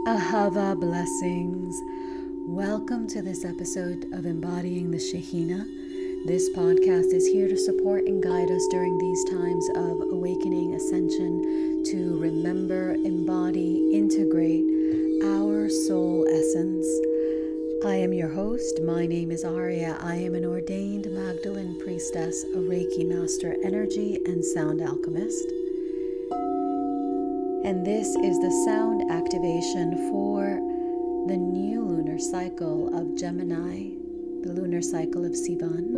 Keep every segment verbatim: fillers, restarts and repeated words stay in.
Ahava blessings. Welcome to this episode of Embodying the Shekhinah. This podcast is here to support and guide us during these times of awakening, ascension, to remember, embody, integrate our soul essence. I am your host. My name is Aria. I am an ordained Magdalene priestess, a Reiki master, energy and sound alchemist. And this is the sound activation for the new lunar cycle of Gemini, the lunar cycle of Sivan.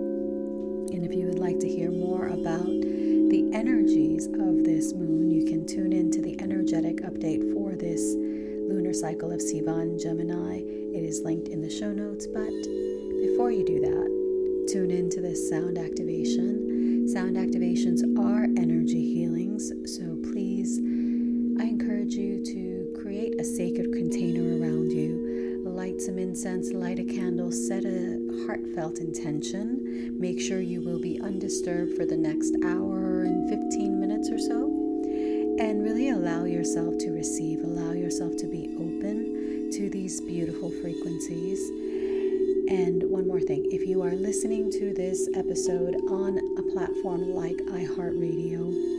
And if you would like to hear more about the energies of this moon, you can tune in to the energetic update for this lunar cycle of Sivan, Gemini. It is linked in the show notes, but before you do that, tune in to this sound activation. Sound activations are energy healings, so please, I encourage you to create a sacred container around you, light some incense, light a candle, set a heartfelt intention. Make sure you will be undisturbed for the next hour and fifteen minutes or so, and really allow yourself to receive, allow yourself to be open to these beautiful frequencies. And one more thing, if you are listening to this episode on a platform like iHeartRadio,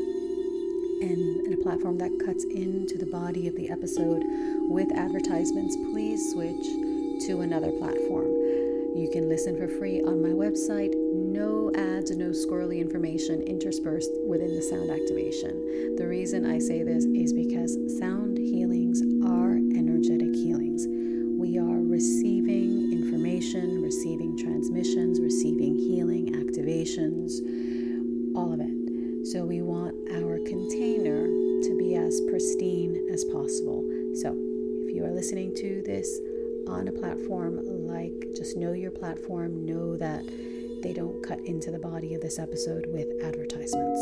and a platform that cuts into the body of the episode with advertisements, please switch to another platform. You can listen for free on my website. No ads, no squirrely information interspersed within the sound activation. The reason I say this is because sound healings are energetic healings. We are receiving information, receiving transmissions, receiving healing activations, all of it. So we want our container to be as pristine as possible. So if you are listening to this on a platform like, just know your platform, know that they don't cut into the body of this episode with advertisements.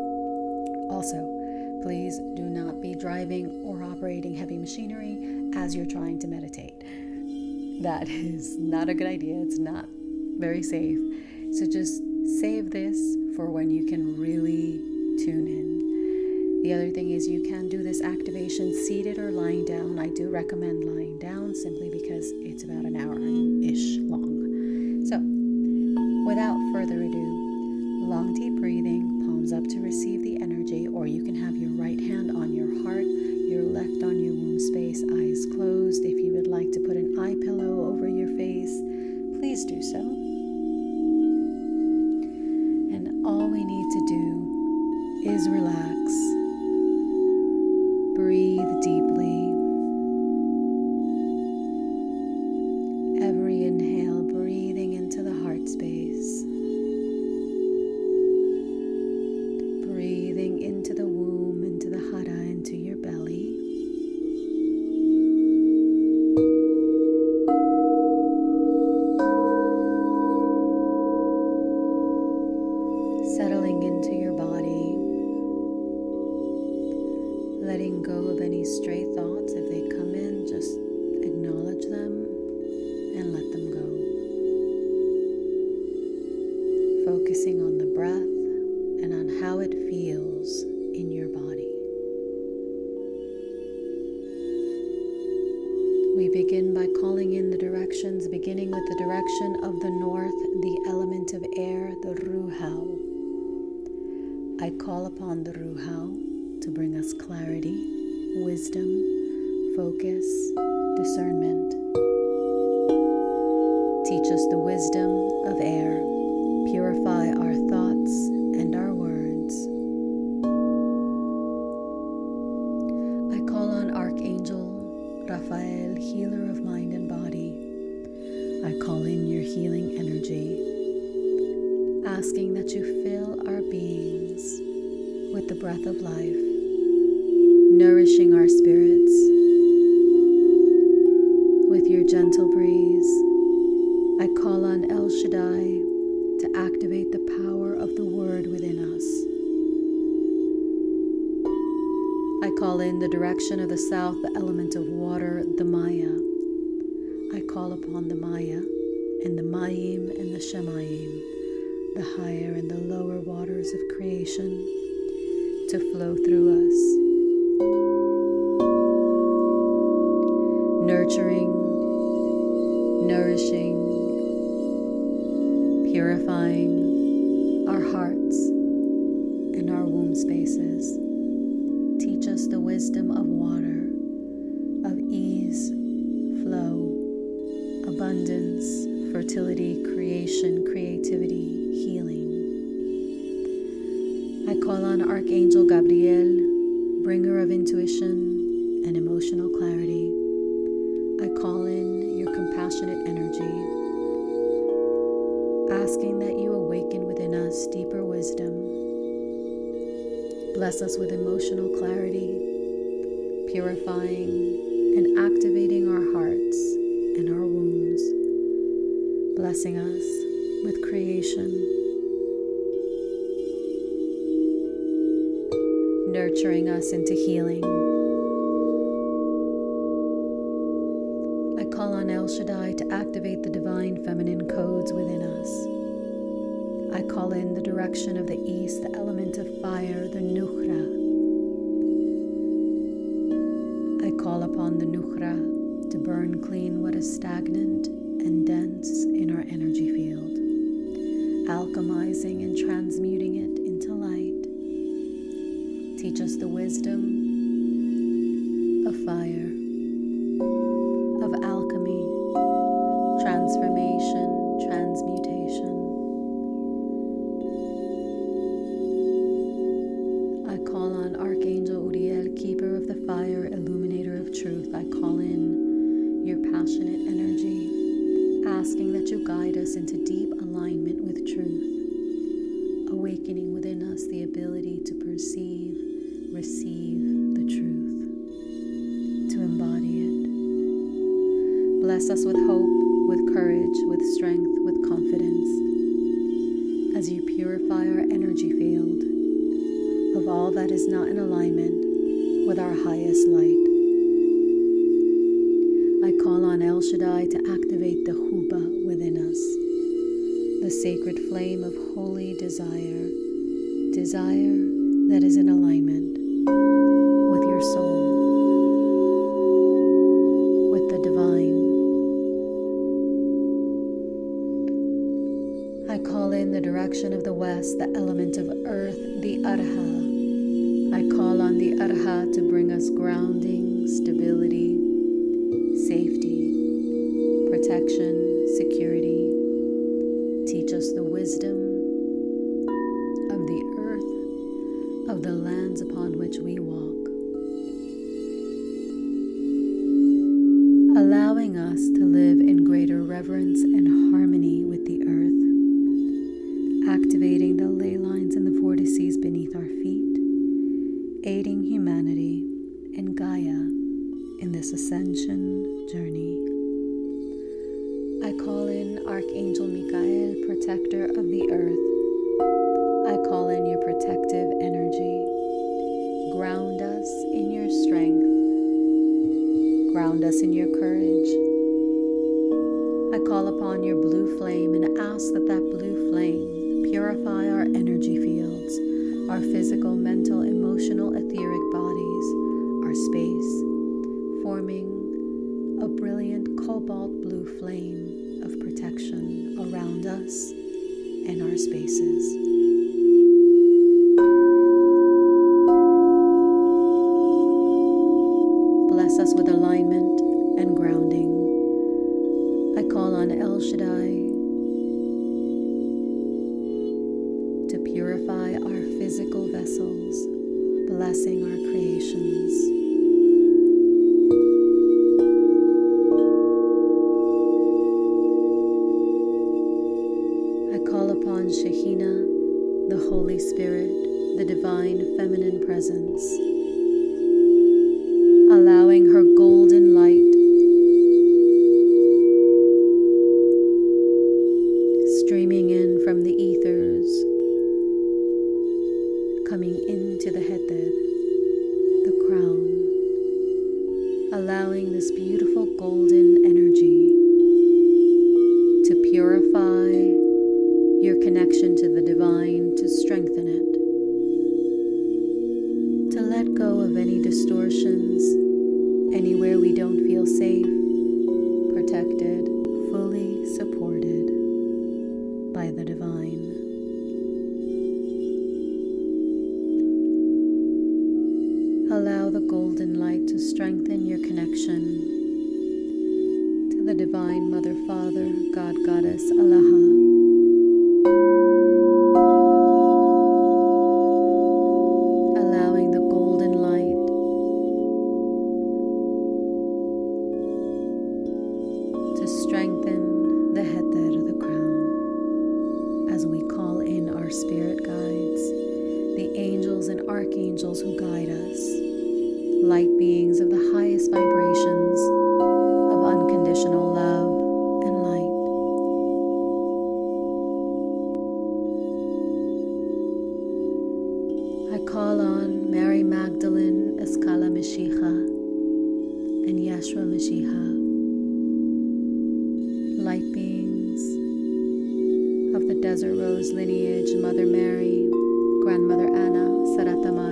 Also, please do not be driving or operating heavy machinery as you're trying to meditate. That is not a good idea. It's not very safe. So just save this for when you can really tune in. The other thing is you can do this activation seated or lying down. I do recommend lying down simply because it's about an hour-ish long. So, without further ado, long deep breathing, palms up to receive the energy, or you can have your right hand on your heart, your left on your womb space, eyes closed. If you would like to put an eye pillow over your face, please do so. All we need to do is relax, breathe deeply. Every inhale, breathing into the heart space, breathing into the womb, into the hara, into your belly. Settling into your body, letting go of any stray thoughts. If they come in, just acknowledge them and let them go. Focusing on the breath and on how it feels in your body. We begin by calling in the directions, beginning with the direction of the north, the element of air, the Ruhao. I call upon the Ruhao to bring us clarity, wisdom, focus, discernment. Teach us the wisdom of air. Purify our thoughts and our words. I call on Archangel Raphael, healer of mind and body. I call in your healing energy, asking that you fill our beings with the breath of life, nourishing our spirits with your gentle breeze. I call on El Shaddai to activate the power of the word within us. I call in the direction of the south, the element of water, the Maya. I call upon the Maya and the Mayim and the Shemayim, the higher and the lower waters of creation, to flow through us. nurturing, nourishing, purifying our hearts and our womb spaces. Teach us the wisdom of water, of ease, flow, abundance, fertility, creation, creativity, healing. I call on Archangel Gabriel, bringer of intuition and emotional clarity. I call in your compassionate energy, asking that you awaken within us deeper wisdom. Bless us with emotional clarity, purifying and activating our hearts and our wombs, blessing us with creation, nurturing us into healing. I call on El Shaddai to activate the divine feminine codes within us. I call in the direction of the east, the element of fire, the Nukhra. I call upon the Nukhra to burn clean what is stagnant and dense in our energy field, alchemizing and transmuting it into light. Teach us the wisdom of fire, of alchemy, transformation, transmutation. I call on Archangel Uriel, keeper of the fire, illuminator of truth. I call in your passionate energy, asking that you guide us into deep alignment with truth, awakening within us the ability to perceive, receive the truth, to embody it. Bless us with hope, with courage, with strength, with confidence, as you purify our energy field of all that is not in alignment with our highest light. I call on El Shaddai to activate the Huba within us, the sacred flame of holy desire, desire that is in alignment with your soul, with the divine. I call in the direction of the west, the element of earth, the Arha. I call on the Arha to bring us grounding, stability, safety, protection, security. Teach us the wisdom of the earth, of the lands upon which we walk, allowing us to live in greater reverence and harmony with the earth, activating the ley lines and the vortices beneath our feet, aiding humanity and Gaia in this ascension journey. I call in Archangel Michael, protector of the earth. I call in your protective energy. Ground us in your strength. Ground us in your courage. I call upon your blue flame and ask that that blue flame purify our energy fields, our physical, mental, emotional, etheric bodies, our space, forming a brilliant cobalt blue flame of protection around us and our spaces. Bless us with alignment and grounding. I call on El Shaddai to purify our physical vessels, blessing our creations. I call upon Shekhinah, the Holy Spirit, the divine feminine presence, allowing her golden light streaming in from the ethers, coming into the Heter, the crown, allowing this beautiful golden energy to purify your connection to the divine, to strengthen it, to let go of any distortions, anywhere we don't feel feel safe, protected, fully supported by the divine. Allow the golden light to strengthen your connection to the Divine Mother, Father, God, Goddess, Allah. Allowing the golden light to strengthen the heter, the crown, as we call in our spirit guides, the angels and archangels who guide us, light beings of the highest vibrations of unconditional love and light. I call on Mary Magdalene Escala Mashiach and Yeshua Mashiach, light beings of the Desert Rose lineage, Mother Mary, Grandmother Anna, Saratamar.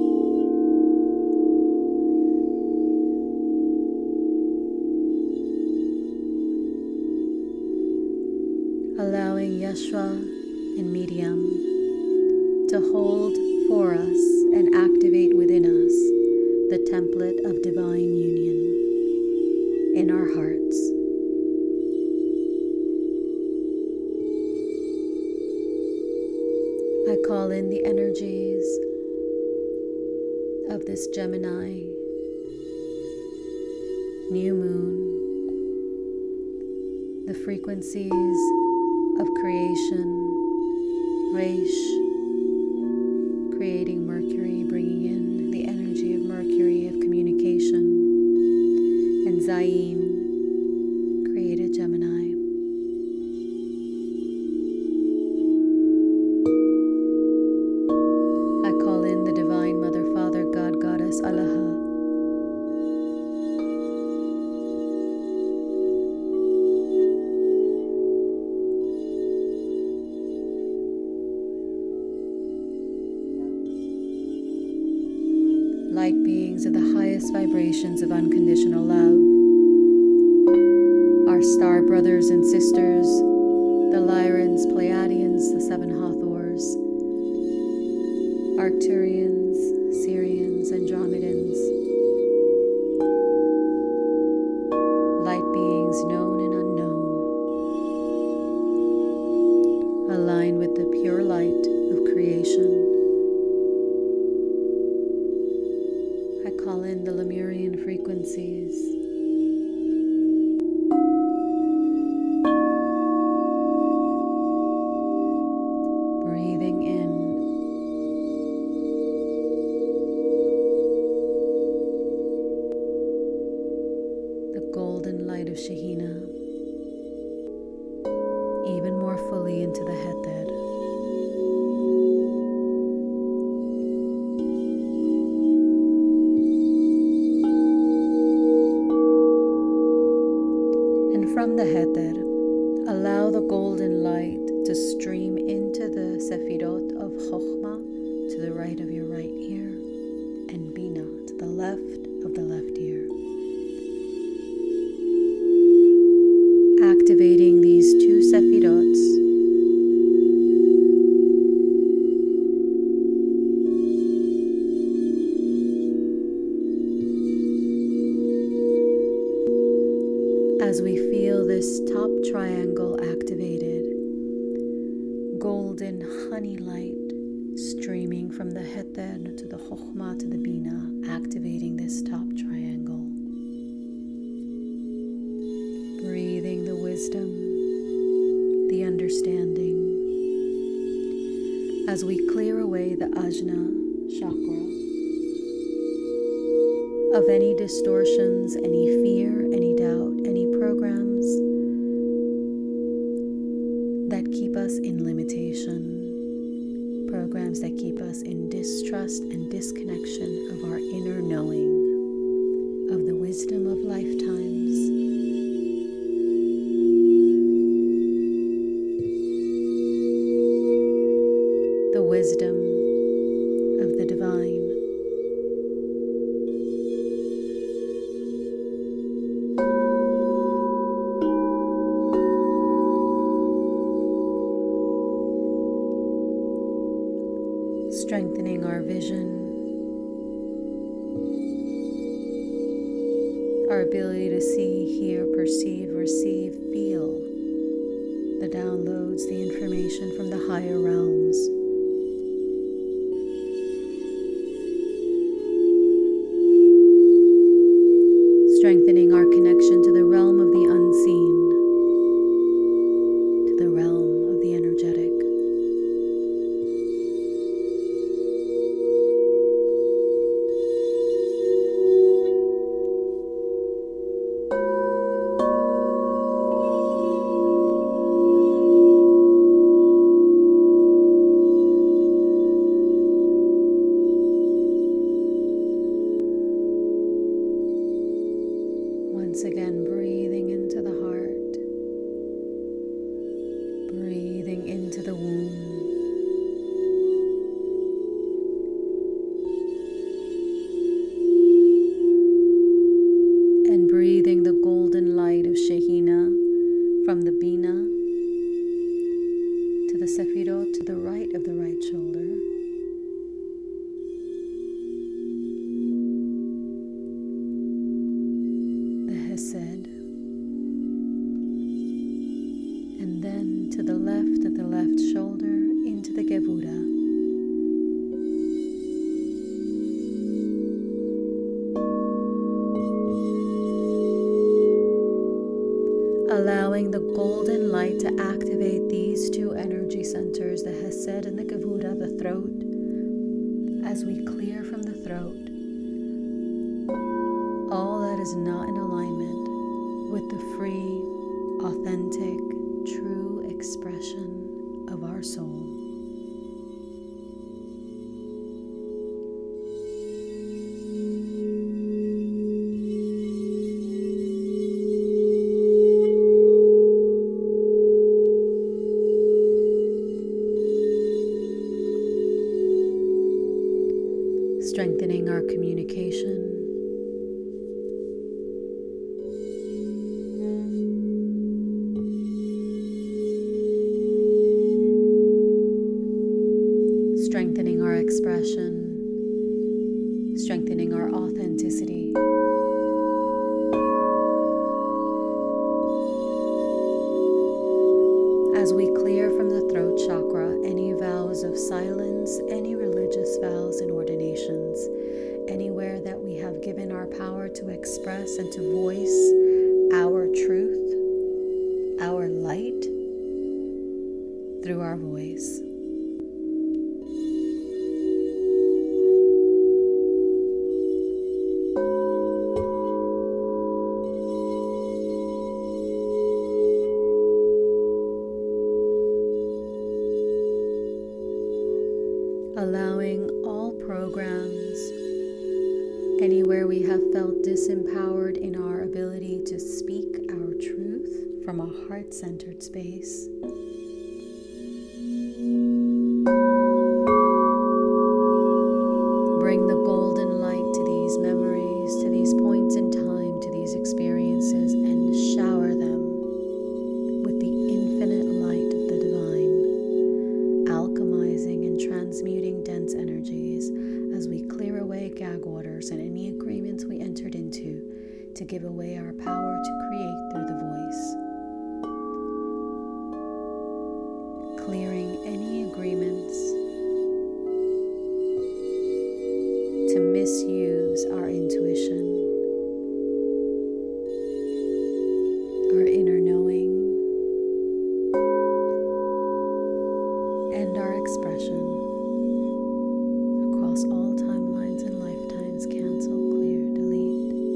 Allowing Yeshua and Medium to hold for us and activate within us the template of divine union in our hearts. I call in the energies of this Gemini new moon, the frequencies of creation, Reish, creating Mercury, bringing in the energy of Mercury of communication, and Zayin, created Gemini. I call in the Divine Mother, Father, God, Goddess, Allah. Light beings of the highest vibrations of unconditional love, our star brothers and sisters, the Lyrans, Pleiadians, the seven Hathors, Arcturians, Sirians, Andromedans, light beings known and unknown, align with the pure light of creation. Call in the Lemurian frequencies, breathing in the golden light of Shehina, even more fully into the heter. From the heter, allow the golden light to stream into the Sefirot of Chokhmah to the right of your right ear, and Bina to the left of the left ear. Activating these two Sefirots, as we feel this top triangle activated, golden honey light streaming from the heter to the chokhmah to the bina, activating this top triangle. Breathing the wisdom, the understanding, as we clear away the ajna chakra of any distortions, any fear, any doubt, any programs that keep us in limitation, programs that keep us in distrust and disconnection of our inner knowing of the wisdom of lifetimes. The wisdom of the divine. our ability to see, hear, perceive, receive, feel the downloads, the information from the higher realms. Strengthening our connection to the realm of the unseen, to the realm of the energetic. Once again, breathing into the heart, breathing into the womb, and breathing the golden light of Shekhinah from the Bina to the Sefirot to the right of the right shoulder. Hesed, and then to the left of the left shoulder into the Gevura. Allowing the golden light to activate these two energy centers, the Hesed and the Gevura, the throat, as we clear from the throat all that is not in alignment with the free, authentic, true expression of our soul. Strengthening our communication, strengthening our expression, strengthening our authenticity. As we clear from the throat chakra any vows of silence, any religious vows and ordinations, anywhere that we have given our power to express and to voice our truth, our light through our voice. Allowing all programs, anywhere we have felt disempowered in our ability to speak our truth from a heart-centered space, bring the golden light to these memories, to these points in time, to these experiences, and shower them with the infinite light of the divine, alchemizing and transmuting dense energies as we clear away gag orders and any agreements we entered into to give away our power to create through the voice. Clearing any agreements to misuse our intuition, our inner knowing, and our expression across all timelines and lifetimes. Cancel, clear, delete.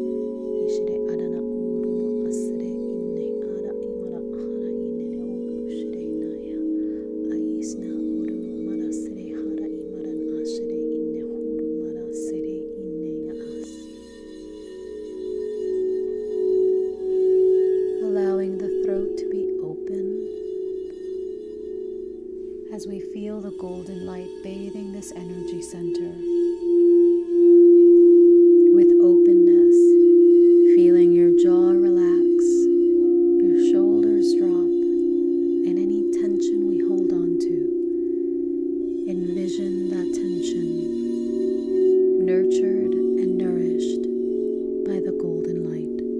Allowing the throat to be open as we feel the golden light bathing this energy center. With openness, feeling your jaw relax, your shoulders drop, and any tension we hold on to, envision that tension nurtured and nourished by the golden light.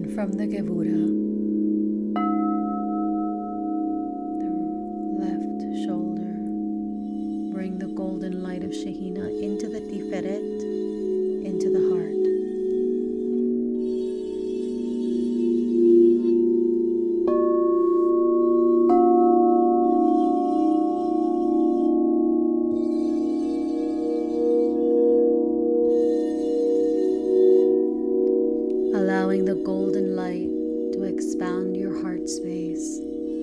And from the Gevura, the left shoulder, bring the golden light of Shehina into the Tiferet, into the heart. Allowing the golden light to expand your heart space,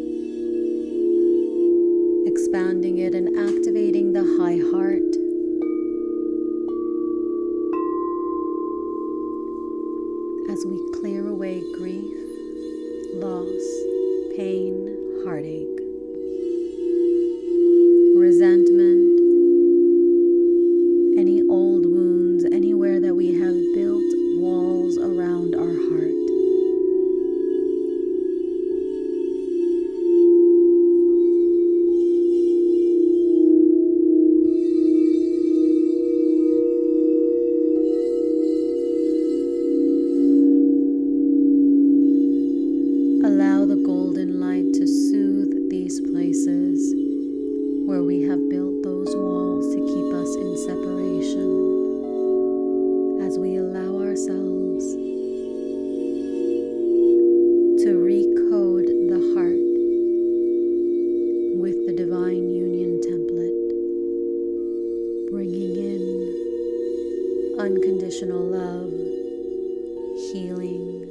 expanding it and activating the high heart, as we clear away grief, loss, pain, heartache, resentment, any old wounds, anywhere that we have built walls around our heart. Allow the golden light to soothe these places where we have built those walls to keep us in separation, as we allow ourselves to recode the heart with the Divine Union template, bringing in unconditional love, healing,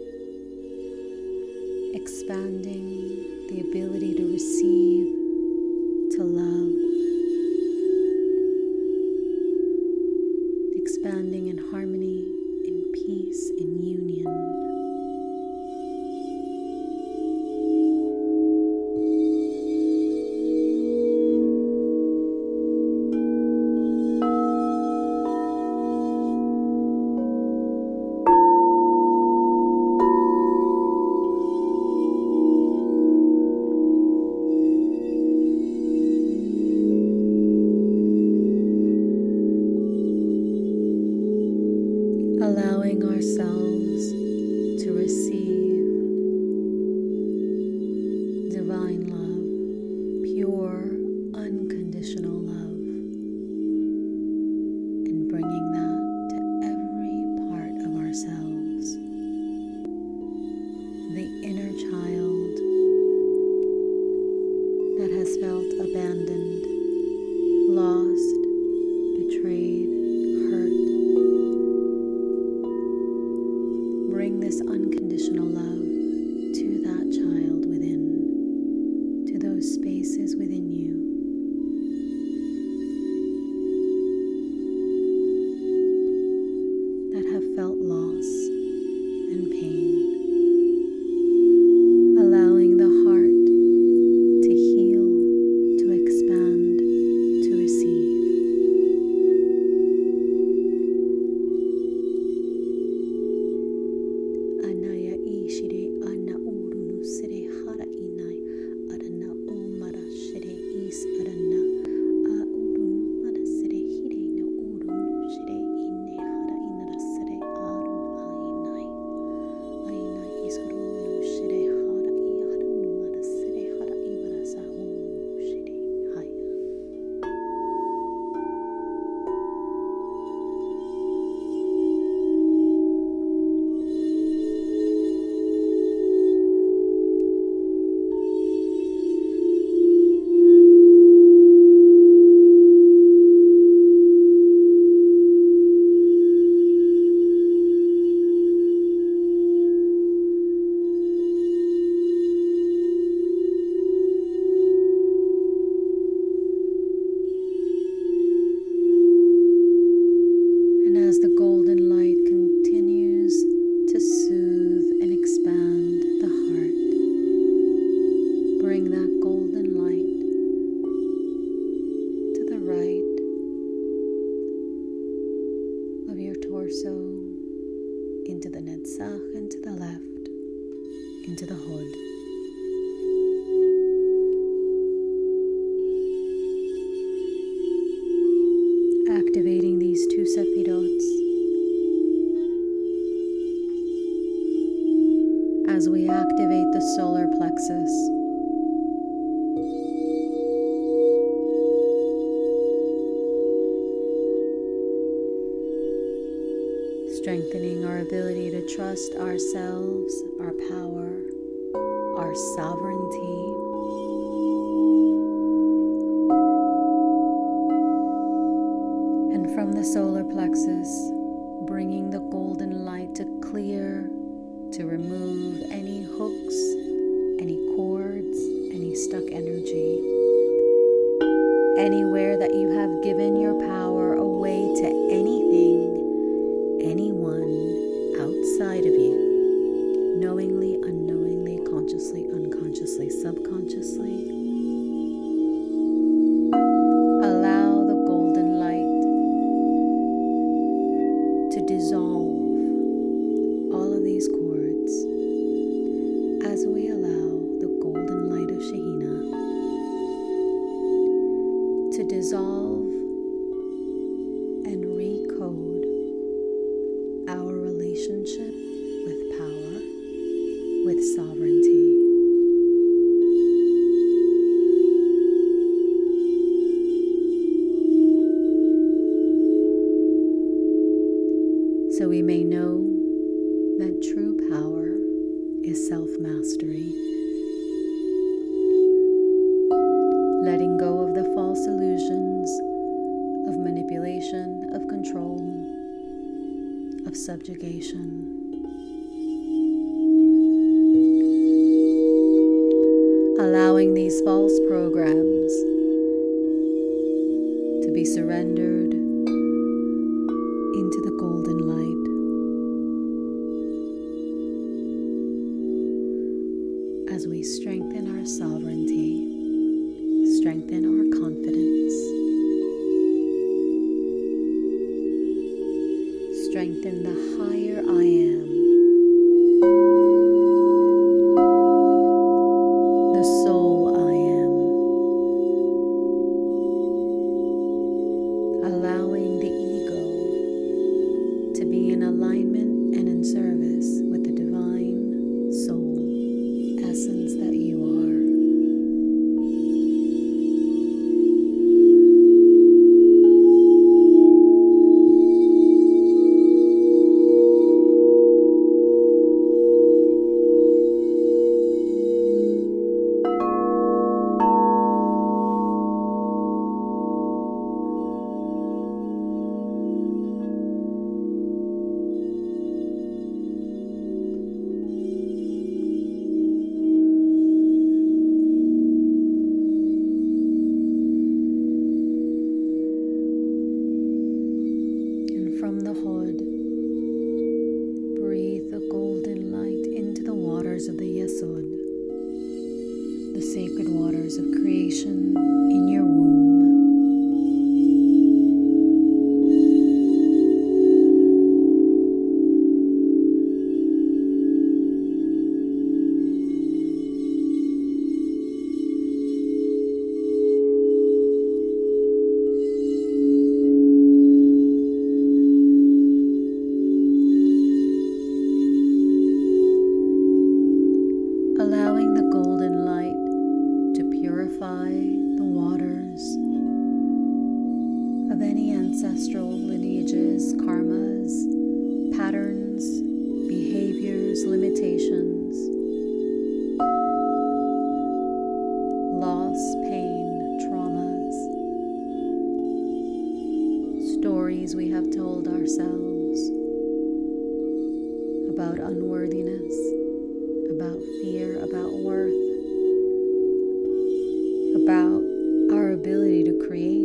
expanding the ability to receive, to love, expanding in harmony, in peace, in union. Allowing ourselves to receive divine love, pure, unconditional love, and bringing that to every part of ourselves. The inner child that has felt abandoned, lost, betrayed, hurt. Bring this unconditional love to that child within, to those spaces within you. That have felt loss and pain. Allowing the heart to heal, to expand, to receive. As the golden light continues to soothe and expand the heart, bring that golden light to the right of your torso, into the Netzach, and to the left, into the Hod. Activating these two Sephirots, as we activate the solar plexus. Strengthening our ability to trust ourselves, our power, our sovereignty. And from the solar plexus, bringing the golden light to clear, to remove any hooks, any cords, any stuck energy. Anywhere that you have given your power away to anything, anyone outside of you, knowingly, unknowingly, consciously, unconsciously, subconsciously. Allow the golden light to dissolve all of these cords as we allow the golden light of Shehina to dissolve and recode our relationship with power, with sovereignty. So we may know that true power is self-mastery. Letting go of the false illusions of manipulation, of control, of subjugation. Allowing these false programs to be surrendered into the golden light. As we strengthen our sovereignty, strengthen our confidence, strengthen the higher I am, the soul I am, allowing the ego to be in alignment and in service with the divine soul essence that you are. From the hood, breathe the golden light into the waters of the Yesod, the sacred waters of creation in your womb. Allowing the golden light to purify the waters of any ancestral lineages, karmas, patterns, behaviors, limitations, loss, pain, traumas, stories we have told ourselves about unworthiness, about fear, about worth, about our ability to create.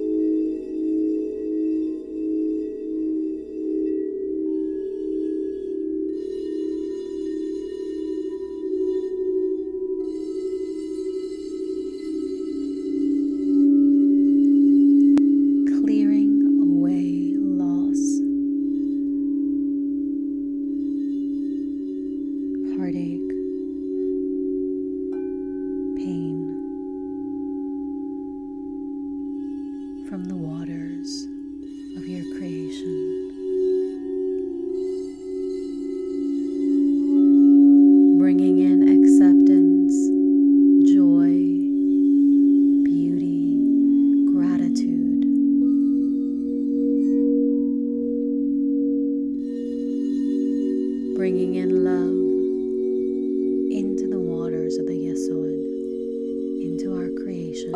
Clearing away loss, heartache, pain from the waters of your creation. bringing in love into the waters of the Yesod, into our creation.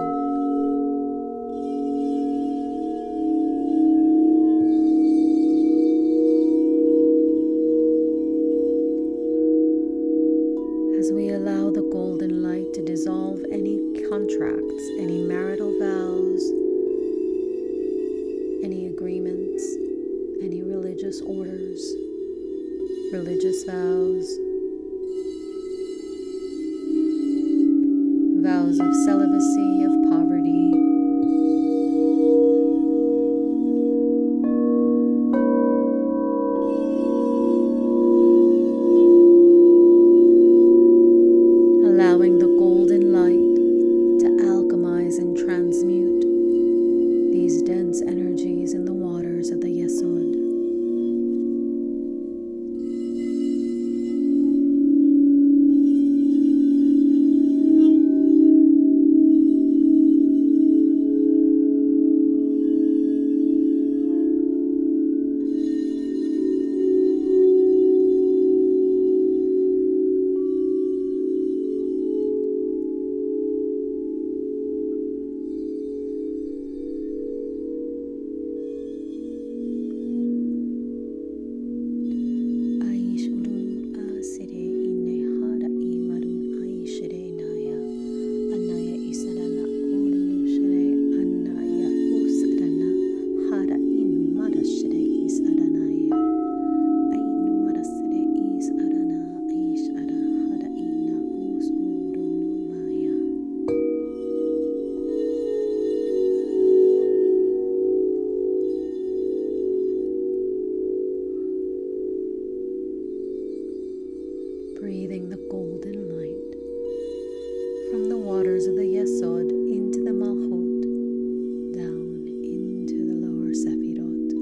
As we allow the golden light to dissolve any contracts, any marital vows, any agreements, any religious orders, religious vows, vows of celibacy, of poverty, allowing the golden light to alchemize and transmute these dense energies in the waters of the Yesod. Breathing the golden light from the waters of the Yesod into the Malchut, down into the lower Sefirot.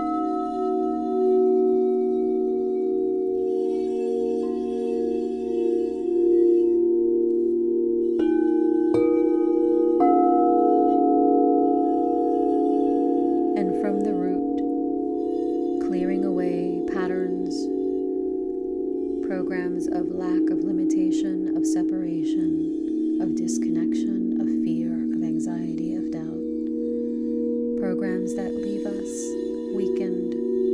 And from the root, clearing away patterns, programs of lack of limitation, of separation, of disconnection, of fear, of anxiety, of doubt. Programs that leave us weakened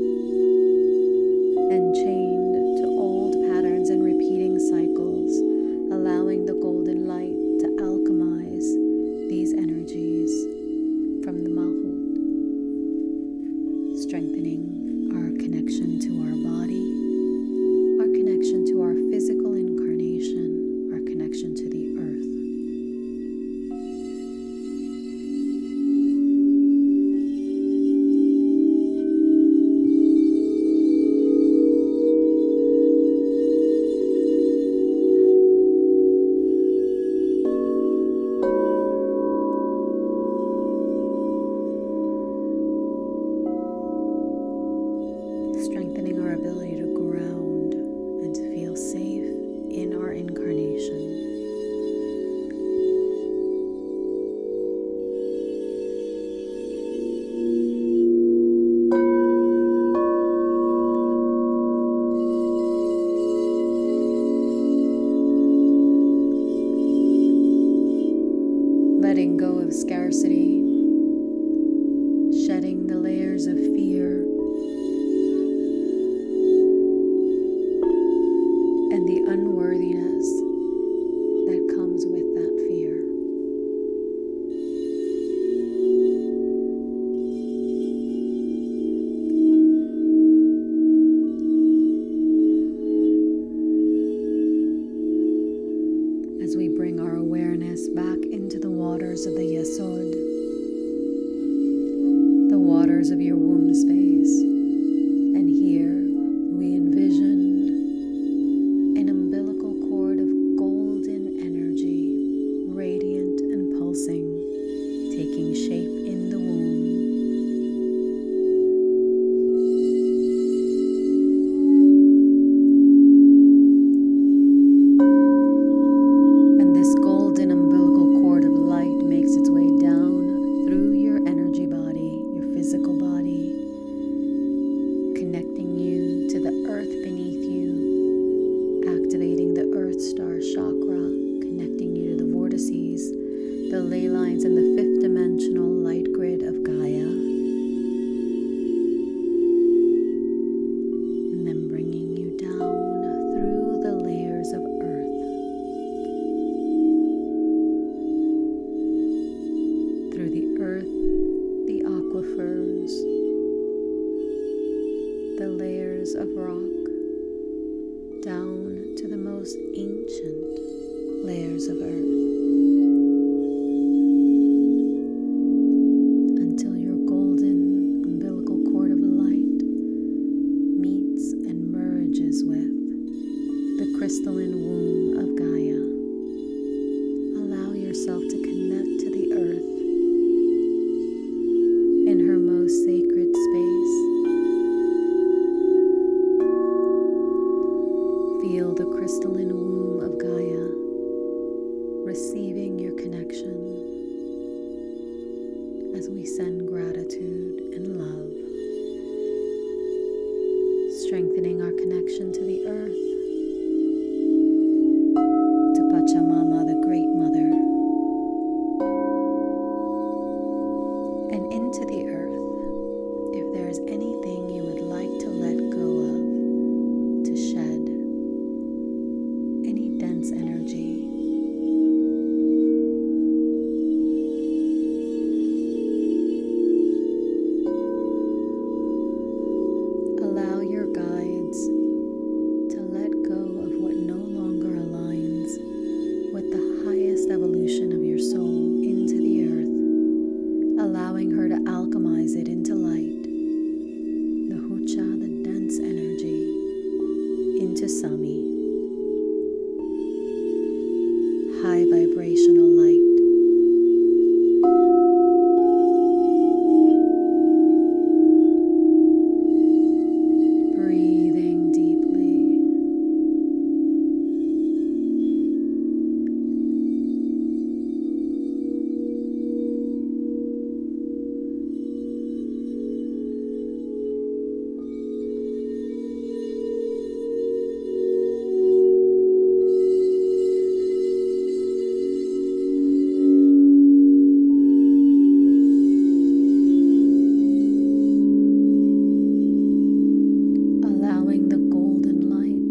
and chained to old patterns and repeating cycles, allowing the golden light to alchemize these energies from the Malchut, strengthening our connection to our body, our connection to our physical incarnation, our connection to the earth. Strengthening our ability to ground and to feel safe in our incarnation. Letting go of scarcity, shedding the layers of fear, and the unworthiness that comes with that fear. As we bring our awareness back into the waters of the Yesod, the waters of your womb space, and here we envision an umbilical cord of golden energy, radiant and pulsing, taking shape in the womb. And this golden umbilical cord of light makes its way down through your energy body, your physical body, the ley lines in the fifth dimensional light grid of Gaia, and then bringing you down through the layers of earth, through the earth, the aquifers, the layers of rock, down to the most ancient layers of earth, until your golden umbilical cord of light meets and merges with the crystalline womb of Gaia. Allow yourself to connect to the earth in her most sacred space. Feel the crystalline womb of Gaia receiving your connection as we send gratitude and love, strengthening our connection to the earth, to Pachamama, the Great Mother, and into the earth. If there is anything you would like to let go of, to shed, any dense energy, allow your guides to let go of what no longer aligns with the highest evolution of your soul into the earth, allowing her to alchemize it into light, the Hucha, the dense energy, into Sami, high vibrational light. Breathing deeply. Allowing the golden light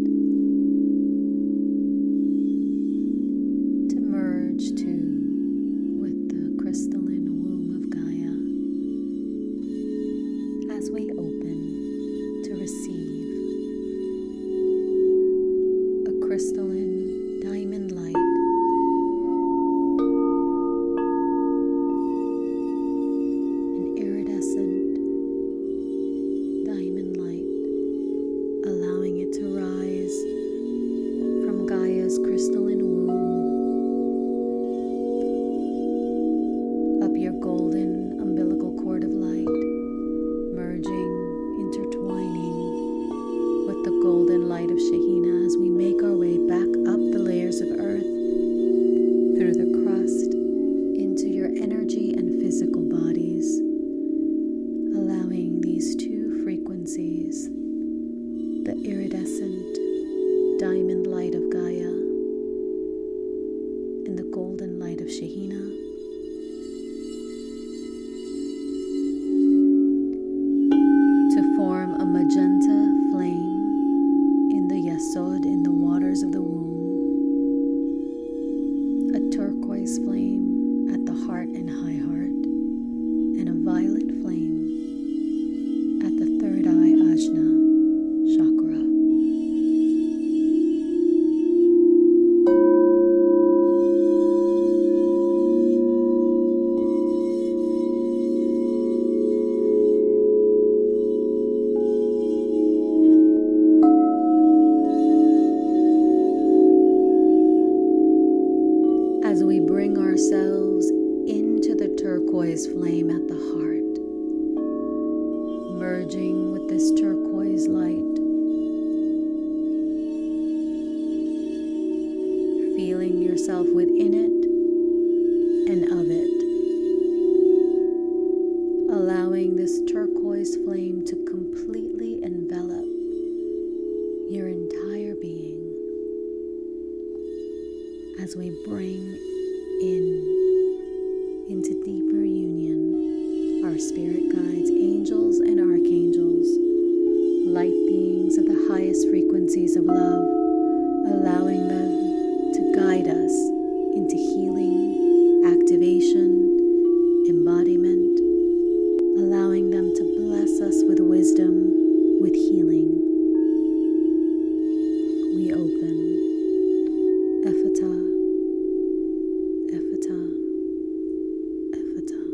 to merge too with the crystalline womb of Gaia as we open to receive a crystalline diamond light, an iridescent diamond light, allowing it to rise from Gaia's crystalline womb up your golden umbilical cord of light, merging, intertwining with the golden light of Shekhinah as we make our way back up the layers of earth, through the crust, into your energy and physical bodies, allowing these two frequencies, the iridescent diamond light of Gaia and the golden light of Shekhinah, to form a magenta flame in the Yesod, in the waters of the womb, a turquoise flame at the heart and high heart, and a violet flame at the third eye ajna chakra. As we bring ourselves into the turquoise flame at the heart, merging with this turquoise light, feeling yourself within it and of it, allowing this turquoise flame to completely envelop your entire being as we bring in into deeper union. Our spirit guides, angels and archangels, light beings of the highest frequencies of love, allowing them to guide us into healing, activation, embodiment, allowing them to bless us with wisdom, with healing. We open Ephata, Ephata, Ephata.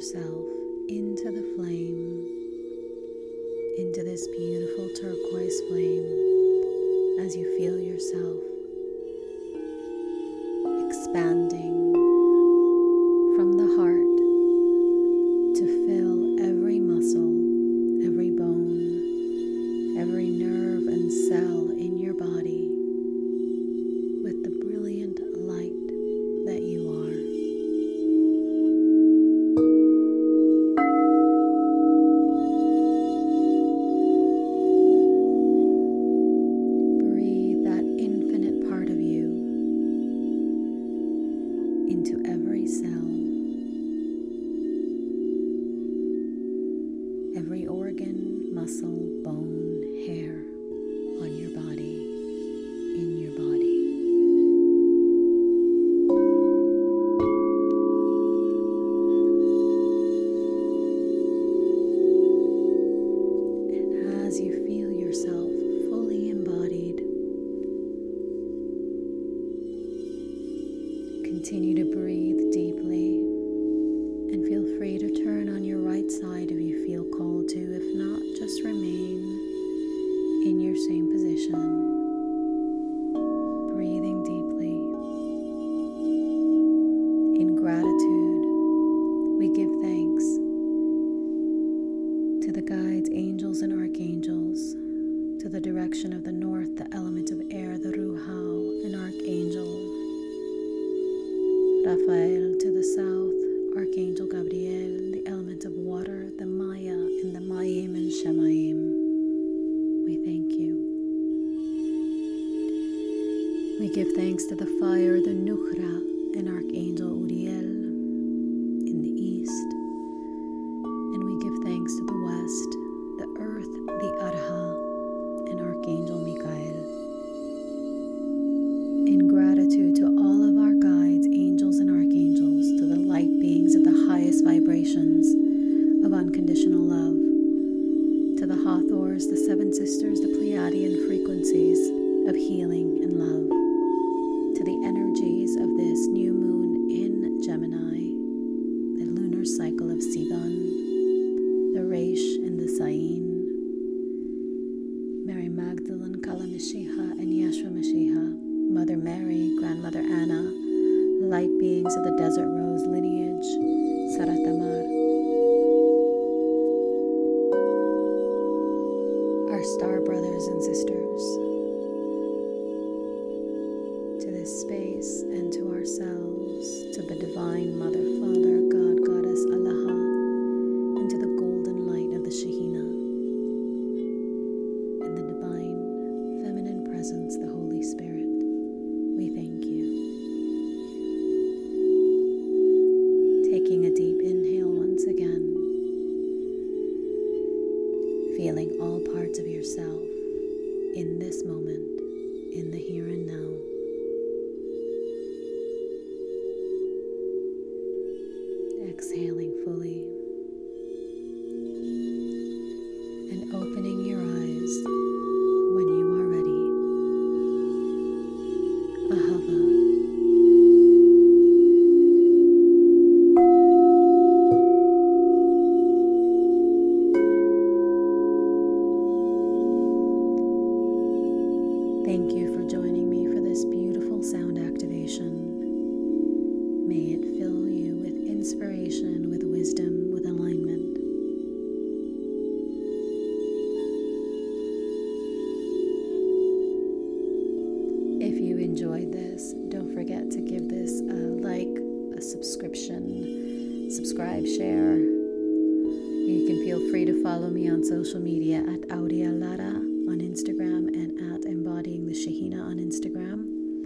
yourself into the flame, into this beautiful turquoise flame, as you feel yourself expanding from the heart to fill every muscle, every bone, every nerve and cell in your body with the brilliant light that you are. Breathe that infinite part of you into every cell, every organ, muscle, bone, hair on your body, in your body. And as you feel yourself fully embodied, continue to breathe deeply and feel free to turn on your right side if you feel called to. If not, just remain in your same position, breathing deeply. In gratitude, we give thanks to the guides, angels, and archangels, to the direction of the north, the element of air, the Ruhao, an archangel, Raphael, to the south, Archangel Gabriel, the element of water, the Maya, and the Mayim and Shemayim. We thank you. We give thanks to the fire, the Nukhra, and Archangel Uriel in the east. And we give thanks to the west, the earth, the Arha, and Archangel Michael. In gratitude to all of our guides, angels, and archangels, to the light beings of the highest vibrations of unconditional love, to the Hathors, the Seven Sisters, the Pleiadian frequencies of healing and love, to the energies of this new moon in Gemini, the lunar cycle of Sivan, the Reish and the Sayin, Mary Magdalene, Kala Mashiach, and Yeshua Mashiach, Mother Mary, Grandmother Anna, light beings of the Desert Rose lineage, Saratamar, our star brothers and sisters, to this space and to ourselves, to the Divine Mother, Father, God, Goddess, Allah, and to the golden light of the Shekhinah, and the Divine Feminine Presence, the Holy Spirit. We thank you. Taking a deep inhale once again, feeling all parts of yourself in this moment, in the here and now. Exhaling fully and opening your eyes when you are ready. Ahava. Thank you for joining me for this beautiful sound activation. May it fill you with inspiration, with wisdom, with alignment. If you enjoyed this, don't forget to give this a like, a subscription, subscribe, share. You can feel free to follow me on social media at Audia Lara on Instagram and at Embodying the Shekhinah on Instagram.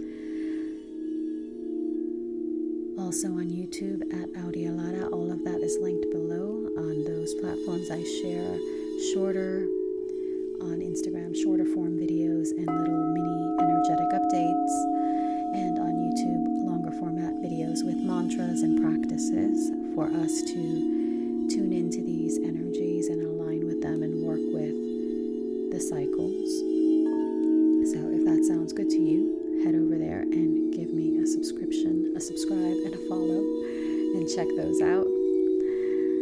Also on YouTube at Audia Lara. All of that is linked below. On those platforms I share shorter, on Instagram, shorter form videos and little mini energetic updates. And on YouTube, longer format videos with mantras and practices for us to tune into these energies and align with them and work with the cycles. So if that sounds good to you, head over there and give me a subscription, a subscribe, and a follow, and check those out.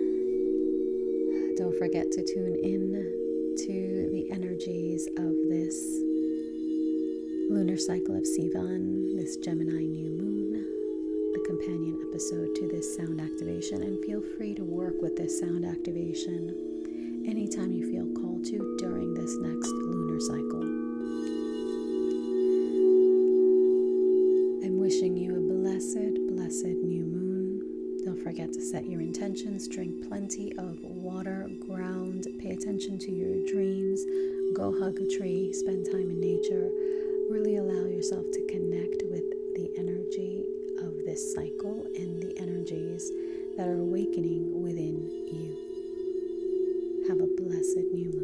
Don't forget to tune in to the energies of this lunar cycle of Sivan, this Gemini new moon, the companion episode to this sound activation, and feel free to work with this sound activation anytime you feel called to during this next lunar cycle. I'm wishing you a blessed, blessed new moon. Don't forget to set your intentions, drink plenty of water, ground, pay attention to your dreams, go hug a tree, spend time in nature. Really allow yourself to connect with the energy of this cycle and the energies that are awakening within you. Have a blessed new moon.